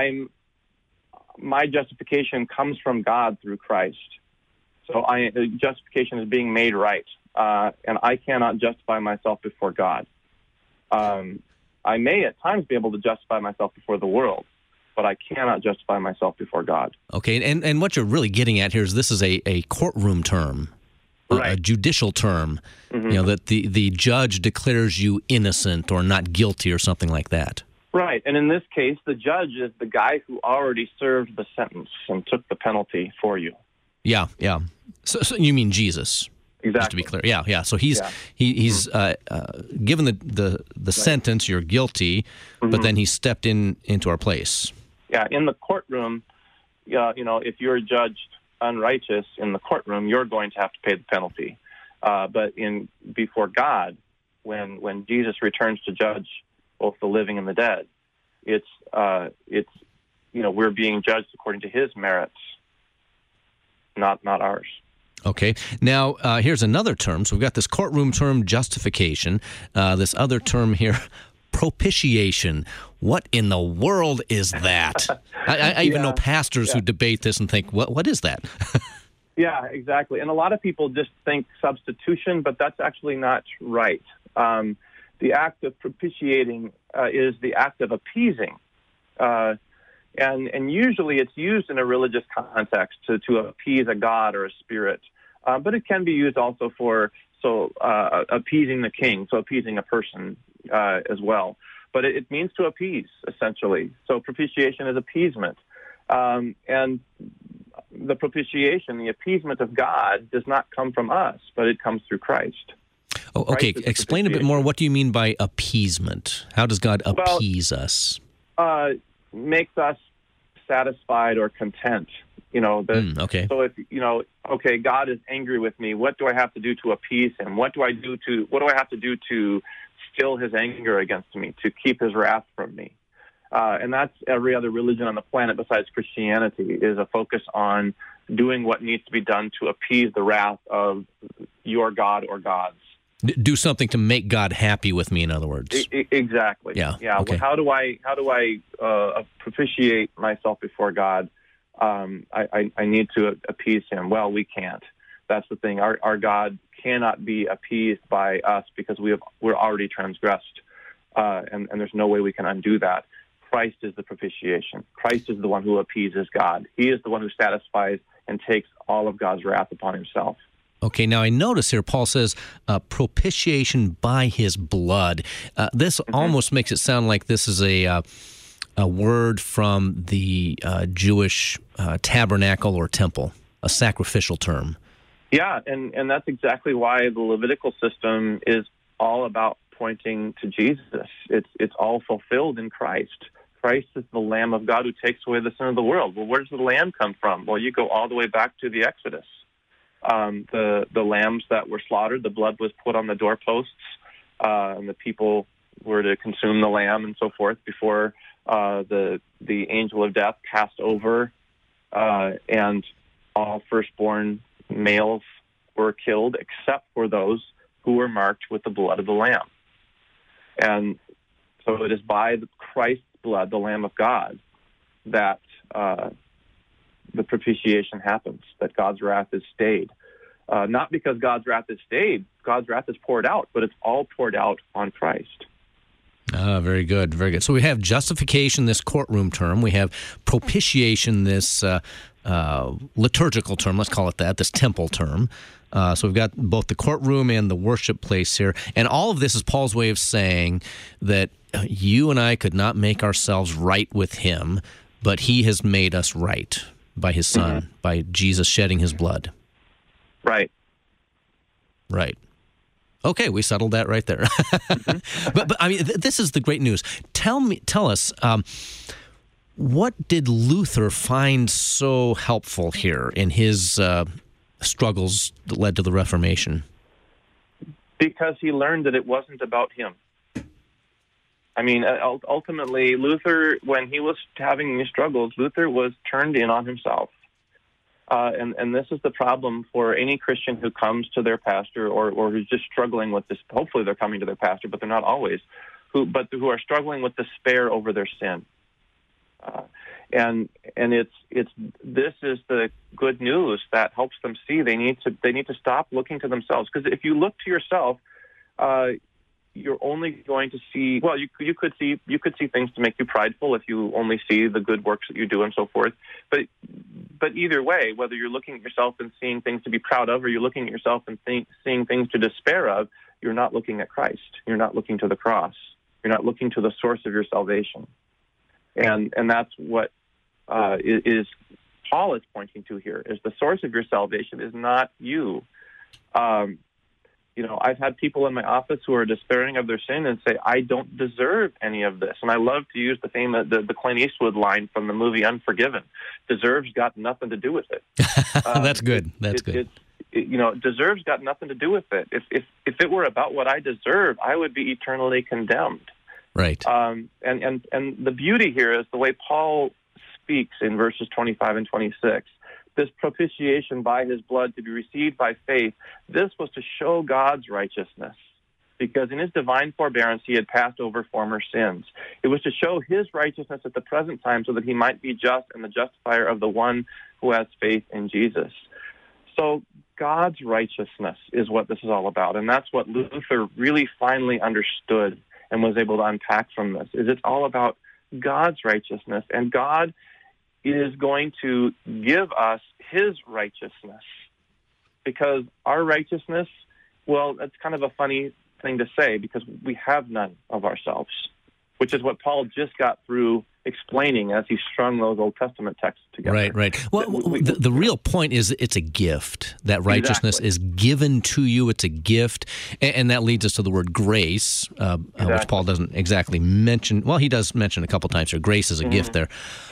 Speaker 2: my justification comes from God through Christ. So justification is being made right, and I cannot justify myself before God. I may at times be able to justify myself before the world, but I cannot justify myself before God.
Speaker 1: Okay, and what you're really getting at here is this is a courtroom term,
Speaker 2: right.
Speaker 1: A judicial term, that the judge declares you innocent or not guilty or something like that.
Speaker 2: Right, and in this case, the judge is the guy who already served the sentence and took the penalty for you.
Speaker 1: Yeah. So you mean Jesus?
Speaker 2: Exactly.
Speaker 1: Just to be clear, yeah. So he's given the sentence. You're guilty, but then he stepped into our place.
Speaker 2: Yeah, in the courtroom, if you're judged unrighteous in the courtroom, you're going to have to pay the penalty. But before God, when Jesus returns to judge both the living and the dead, it's we're being judged according to His merits, not ours.
Speaker 1: Okay. Now, here's another term. So we've got this courtroom term, justification. This other term here, propitiation. What in the world is that? I even know pastors who debate this and think, what is that?
Speaker 2: Yeah, exactly. And a lot of people just think substitution, but that's actually not right. The act of propitiating is the act of appeasing. And usually it's used in a religious context to appease a god or a spirit. But it can be used also for appeasing the king, so appeasing a person as well. But it means to appease, essentially. So propitiation is appeasement. And the propitiation, the appeasement of God, does not come from us, but it comes through Christ.
Speaker 1: Oh, okay. Explain a bit more. What do you mean by appeasement? How does God appease us?
Speaker 2: Makes us satisfied or content.
Speaker 1: Okay.
Speaker 2: So if God is angry with me, what do I have to do to appease Him? What do I have to do to still His anger against me, to keep His wrath from me? And that's every other religion on the planet besides Christianity, is a focus on doing what needs to be done to appease the wrath of your God or gods.
Speaker 1: Do something to make God happy with me, in other words.
Speaker 2: Exactly.
Speaker 1: Yeah.
Speaker 2: Okay. Well, how do I propitiate myself before God? I need to appease Him. Well, we can't. That's the thing. Our God cannot be appeased by us because we're already transgressed, and there's no way we can undo that. Christ is the propitiation. Christ is the one who appeases God. He is the one who satisfies and takes all of God's wrath upon Himself.
Speaker 1: Okay, now I notice here Paul says propitiation by His blood. This almost makes it sound like this is a word from the Jewish tabernacle or temple, a sacrificial term.
Speaker 2: Yeah, and that's exactly why the Levitical system is all about pointing to Jesus. It's all fulfilled in Christ. Christ is the Lamb of God who takes away the sin of the world. Well, where does the Lamb come from? Well, you go all the way back to the Exodus. The lambs that were slaughtered, the blood was put on the doorposts, and the people were to consume the lamb and so forth before the angel of death passed over, and all firstborn males were killed except for those who were marked with the blood of the lamb. And so it is by Christ's blood, the Lamb of God, that the propitiation happens, that God's wrath is stayed. Not because God's wrath is stayed, God's wrath is poured out, but it's all poured out on Christ.
Speaker 1: Very good, very good. So we have justification, this courtroom term. We have propitiation, this liturgical term, let's call it that, this temple term. So we've got both the courtroom and the worship place here. And all of this is Paul's way of saying that you and I could not make ourselves right with Him, but He has made us right by His Son, by Jesus shedding His blood.
Speaker 2: Right.
Speaker 1: Okay, we settled that right there. But I mean, this is the great news. Tell us, what did Luther find so helpful here in his struggles that led to the Reformation?
Speaker 2: Because he learned that it wasn't about him. I mean, ultimately, Luther, when he was having these struggles, Luther was turned in on himself. And this is the problem for any Christian who comes to their pastor or who's just struggling with this. Hopefully they're coming to their pastor, but they're not always, who are struggling with despair over their sin. And this is the good news that helps them see they need to stop looking to themselves. Because if you look to yourself, you're only going to see, well, you could see things to make you prideful if you only see the good works that you do and so forth. But either way, whether you're looking at yourself and seeing things to be proud of, or you're looking at yourself and seeing things to despair of, you're not looking at Christ. You're not looking to the cross. You're not looking to the source of your salvation. And that's what is Paul is pointing to here, is the source of your salvation is not you. I've had people in my office who are despairing of their sin and say, I don't deserve any of this. And I love to use the Clint Eastwood line from the movie Unforgiven. Deserves got nothing to do with it.
Speaker 1: That's good. That's good.
Speaker 2: Deserves got nothing to do with it. If it were about what I deserve, I would be eternally condemned.
Speaker 1: Right.
Speaker 2: And the beauty here is the way Paul speaks in verses 25 and 26. This propitiation by his blood to be received by faith, this was to show God's righteousness, because in his divine forbearance he had passed over former sins. It was to show his righteousness at the present time so that he might be just and the justifier of the one who has faith in Jesus. So God's righteousness is what this is all about, and that's what Luther really finally understood and was able to unpack from this, is it's all about God's righteousness, and God is going to give us his righteousness, because our righteousness, well, that's kind of a funny thing to say, because we have none of ourselves, which is what Paul just got through explaining as he strung those Old Testament texts together.
Speaker 1: Right. Well, the real point is it's a gift. That righteousness is given to you. It's a gift. And that leads us to the word grace, which Paul doesn't exactly mention. Well, he does mention a couple times here. Grace is a gift there.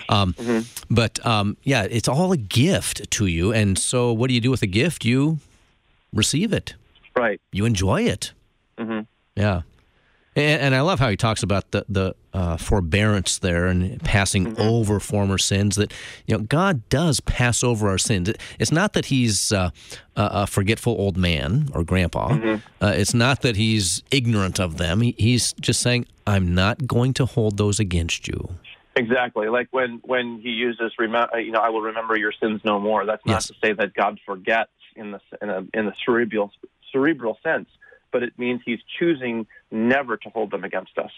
Speaker 1: But, it's all a gift to you. And so what do you do with a gift? You receive it.
Speaker 2: Right.
Speaker 1: You enjoy it.
Speaker 2: Mm-hmm.
Speaker 1: Yeah. And I love how he talks about the forbearance there and passing over former sins, that God does pass over our sins. It's not that he's a forgetful old man or grandpa. It's not that he's ignorant of them. He's just saying, I'm not going to hold those against you.
Speaker 2: Exactly. Like when he uses, I will remember your sins no more. That's not to say that God forgets in the cerebral sense, but it means he's choosing never to hold them against us.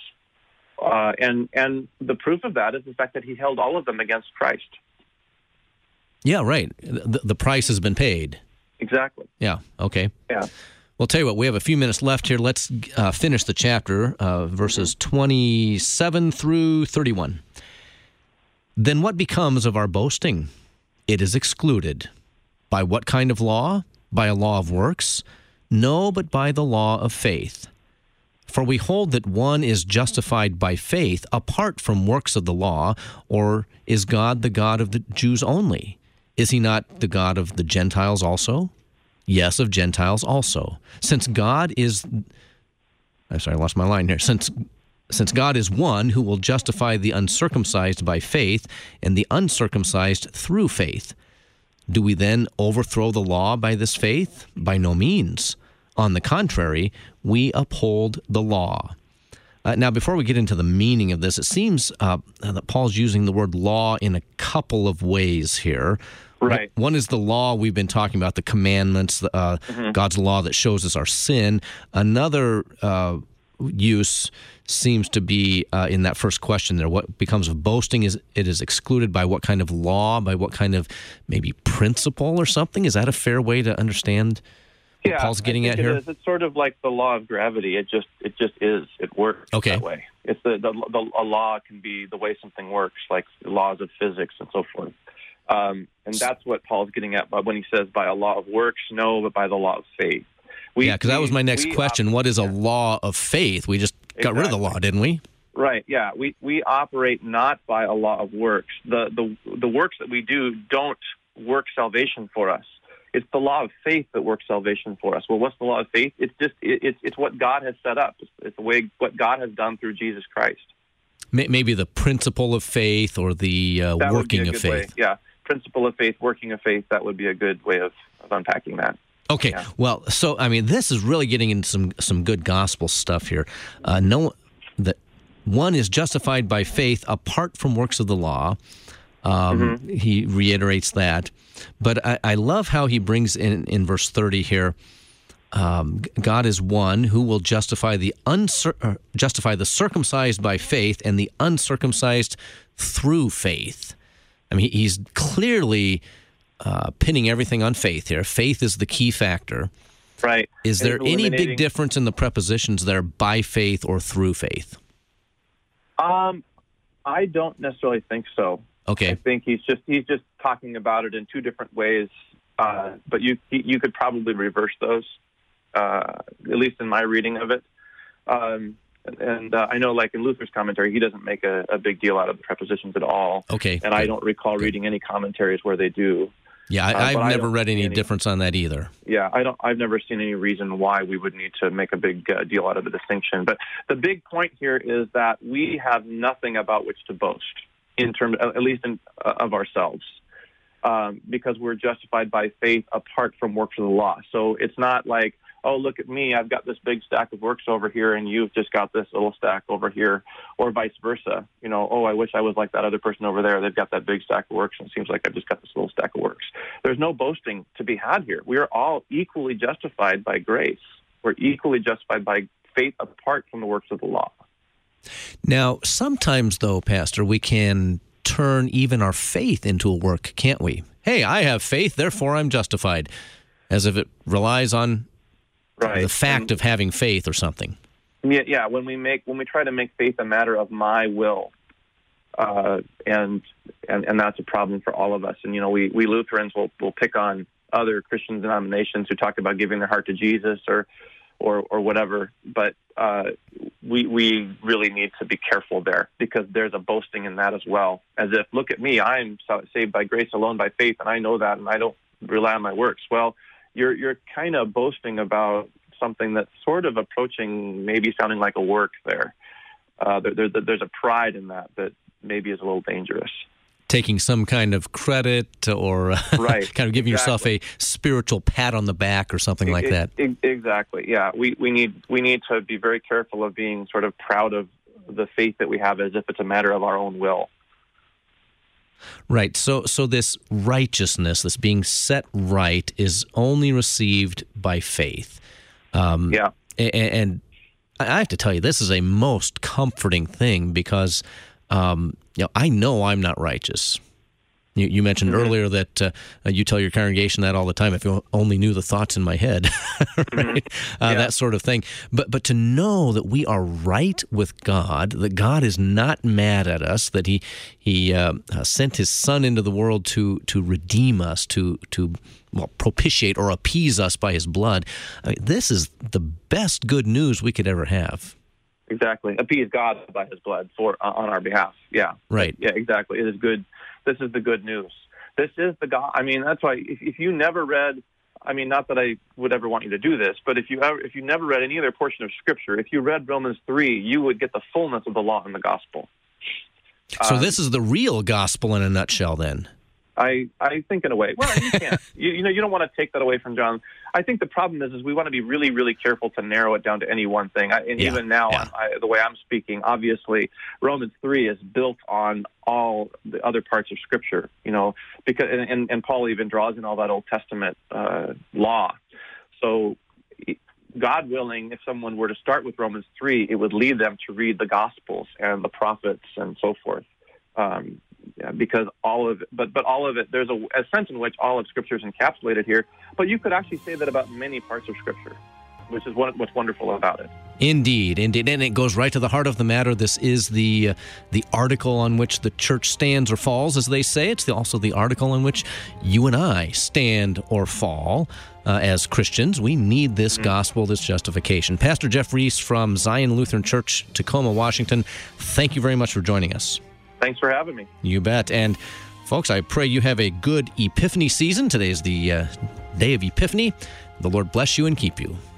Speaker 2: And the proof of that is the fact that he held all of them against Christ.
Speaker 1: Yeah, right. The price has been paid.
Speaker 2: Exactly.
Speaker 1: Yeah, okay.
Speaker 2: Yeah.
Speaker 1: Well, I'll tell you what, we have a few minutes left here. Let's finish the chapter, verses 27 through 31. Then what becomes of our boasting? It is excluded. By what kind of law? By a law of works? No, but by the law of faith. For we hold that one is justified by faith apart from works of the law, or is God the God of the Jews only? Is he not the God of the Gentiles also? Yes, of Gentiles also. Since God is... I'm sorry, I lost my line here. Since God is one who will justify the uncircumcised by faith and the uncircumcised through faith, do we then overthrow the law by this faith? By no means. On the contrary, we uphold the law. Now, before we get into the meaning of this, it seems that Paul's using the word law in a couple of ways here.
Speaker 2: Right.
Speaker 1: One is the law we've been talking about, the commandments, God's law that shows us our sin. Another use seems to be in that first question there. What becomes of boasting is it is excluded by what kind of law, by what kind of maybe principle or something? Is that a fair way to understand what Paul's getting at here?
Speaker 2: It's sort of like the law of gravity. It just is. It works that way. It's a law can be the way something works, like the laws of physics and so forth. And that's what Paul's getting at when he says by a law of works, no, but by the law of faith.
Speaker 1: Because that was my next question. What is a law of faith? We just got rid of the law, didn't we?
Speaker 2: Right, yeah. We operate not by a law of works. The works that we do don't work salvation for us. It's the law of faith that works salvation for us. Well, what's the law of faith? It's just it's what God has set up. It's the way what God has done through Jesus Christ.
Speaker 1: Maybe the principle of faith or the working of faith.
Speaker 2: Way. Yeah, principle of faith, working of faith. That would be a good way of unpacking that.
Speaker 1: Okay, yeah. Well, so I mean, this is really getting into some good gospel stuff here. That one is justified by faith apart from works of the law. He reiterates that. But I love how he brings in verse 30 here, God is one who will justify the circumcised by faith and the uncircumcised through faith. I mean, he's clearly pinning everything on faith here. Faith is the key factor.
Speaker 2: Right.
Speaker 1: Is there any big difference in the prepositions there, by faith or through faith?
Speaker 2: I don't necessarily think so.
Speaker 1: Okay.
Speaker 2: I think he's just talking about it in two different ways, but you could probably reverse those, at least in my reading of it. And I know, like in Luther's commentary, he doesn't make a big deal out of the prepositions at all.
Speaker 1: Okay.
Speaker 2: And I don't recall reading any commentaries where they do.
Speaker 1: Yeah, I've never read any difference on that either.
Speaker 2: Yeah, I've never seen any reason why we would need to make a big deal out of the distinction. But the big point here is that we have nothing about which to boast, in terms, at least of ourselves, because we're justified by faith apart from works of the law. So it's not like, oh, look at me, I've got this big stack of works over here, and you've just got this little stack over here, or vice versa. You know, oh, I wish I was like that other person over there. They've got that big stack of works, and it seems like I've just got this little stack of works. There's no boasting to be had here. We are all equally justified by grace. We're equally justified by faith apart from the works of the law.
Speaker 1: Now, sometimes, though, Pastor, we can turn even our faith into a work, can't we? Hey, I have faith, therefore I'm justified, as if it relies on the fact of having faith or something.
Speaker 2: Yeah. When we try to make faith a matter of my will, and that's a problem for all of us. And you know, we Lutherans will pick on other Christian denominations who talk about giving their heart to Jesus or whatever, but we really need to be careful there, because there's a boasting in that as well. As if, look at me, I'm saved by grace alone, by faith, and I know that, and I don't rely on my works. Well, you're kind of boasting about something that's sort of approaching, maybe sounding like a work there. There's a pride in that maybe is a little dangerous.
Speaker 1: Taking some kind of credit or kind of giving yourself a spiritual pat on the back or something like that.
Speaker 2: Exactly, yeah. We need to be very careful of being sort of proud of the faith that we have as if it's a matter of our own will.
Speaker 1: Right. So this righteousness, this being set right, is only received by faith. And I have to tell you, this is a most comforting thing, because I know I'm not righteous. You mentioned earlier that you tell your congregation that all the time. If you only knew the thoughts in my head, right? That sort of thing. But to know that we are right with God, that God is not mad at us, that He sent His Son into the world to redeem us, to propitiate or appease us by His blood. I mean, this is the best good news we could ever have.
Speaker 2: Exactly, appease God by His blood on our behalf. Yeah,
Speaker 1: right.
Speaker 2: Yeah, exactly. It is good. This is the good news. This is the God. I mean, that's why if you never read, I mean, not that I would ever want you to do this, but if you never read any other portion of Scripture, if you read Romans 3, you would get the fullness of the law and the gospel.
Speaker 1: So this is the real gospel in a nutshell, then.
Speaker 2: I think in a way. Well, you can't. you don't want to take that away from John. I think the problem is we want to be really, really careful to narrow it down to any one thing. Even now, the way I'm speaking, obviously, Romans 3 is built on all the other parts of Scripture. You know, because and Paul even draws in all that Old Testament law. So, God willing, if someone were to start with Romans 3, it would lead them to read the Gospels and the prophets and so forth. Because all of it, but all of it, there's a sense in which all of Scripture is encapsulated here. But you could actually say that about many parts of Scripture, which is what's wonderful about it.
Speaker 1: Indeed, and it goes right to the heart of the matter. This is the article on which the church stands or falls, as they say. It's also the article on which you and I stand or fall. As Christians, we need this gospel, this justification. Pastor Jeff Reese from Zion Lutheran Church, Tacoma, Washington, thank you very much for joining us.
Speaker 2: Thanks for having me.
Speaker 1: You bet. And folks, I pray you have a good Epiphany season. Today is the day of Epiphany. The Lord bless you and keep you.